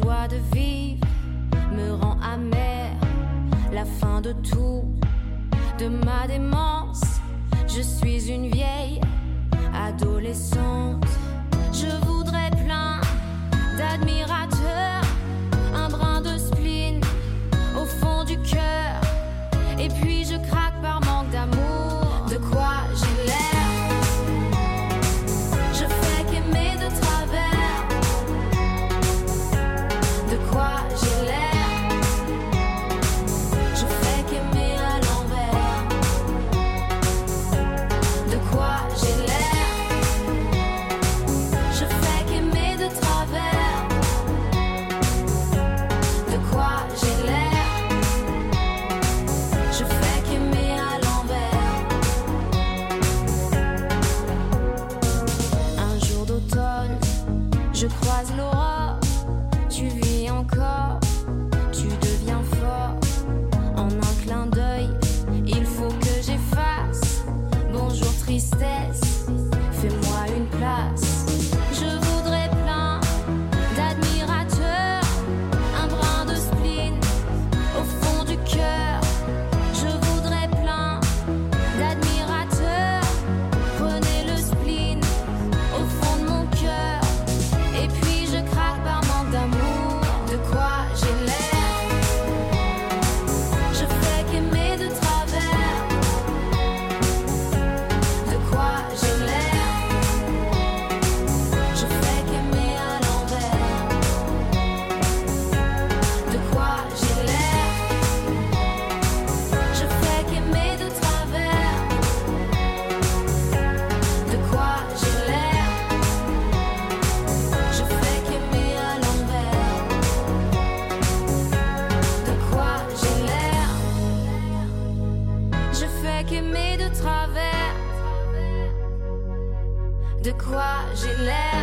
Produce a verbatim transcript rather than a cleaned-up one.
joie de vivre me rend amère. La fin de tout, de ma démence. Je suis une vieille adolescente. Je voudrais plein d'admirateurs, un brin de spleen au fond du cœur. Et puis je craque par manque d'amour. De quoi j'ai l'air? Je fais qu'aimer de travers. De quoi j'ai l'air? Je fais qu'aimer à l'envers. De quoi j'ai l'air? Je fais qu'aimer de travers. De quoi j'ai l'air? Je fais qu'aimer à l'envers. Un jour d'automne, je croise l'aurore. Tu vis encore, tu deviens fort. En un clin d'œil, il faut que j'efface. Bonjour tristesse, fais-moi une place. Je voudrais plein d'admirateurs, un brin de spleen au fond du cœur. Je voudrais plein d'admirateurs. Prenez le spleen au fond de mon cœur. Et puis je craque par manque d'amour. De quoi j'ai l'air? Je fais qu'aimer de travers. De quoi j'ai l'air? Je fais qu'aimer à l'envers. De quoi j'ai l'air? Je fais qu'aimer de travers. De quoi j'ai l'air? Je fais qu'aimer à l'envers. De quoi j'ai l'air? Je fais qu'aimer de travers. De quoi j'ai l'air?